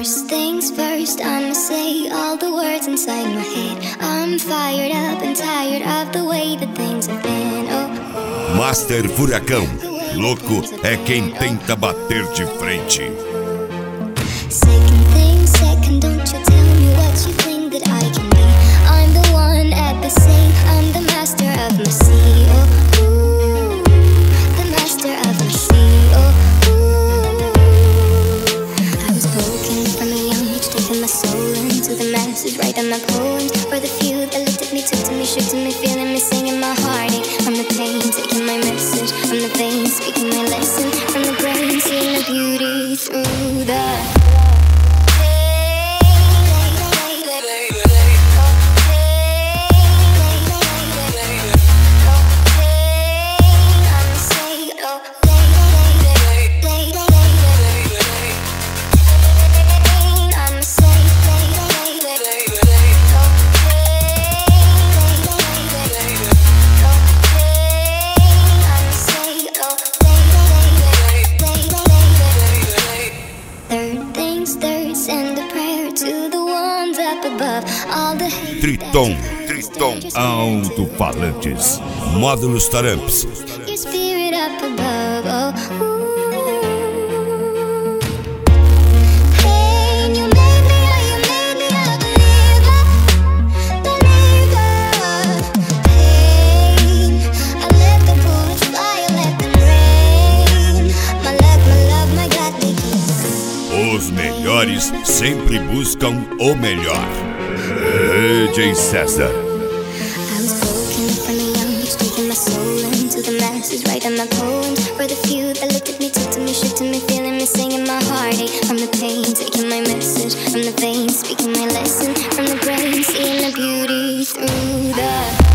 First things first, I'ma say all the words inside my head. I'm fired up and tired of the way that things have been. Oh. Master Furacão. Louco é quem tenta bater de frente. Second thing second, don't you tell me what you think that I can be. I'm the one at the same, I'm the master of my sea. Oh, ooh, the master of my sea. Oh, ooh. I was broken from a young age, taking my soul into the masses, writing my poems for the few that looked at me, took to me, shook to me, feeling me, singing my heartache from the pain, taking my message from the veins, speaking my lesson from the brain, seeing the beauty through the Triton Alto-Falantes, módulos Taramps. Os melhores sempre buscam o melhor. DJ César. I was broken from a young age, taking my soul into the masses, writing my poems for the few that looked at me, took to me, shook to me, feeling me, singing my heartache from the pain, taking my message from the veins, speaking my lesson from the brain, seeing the beauty through the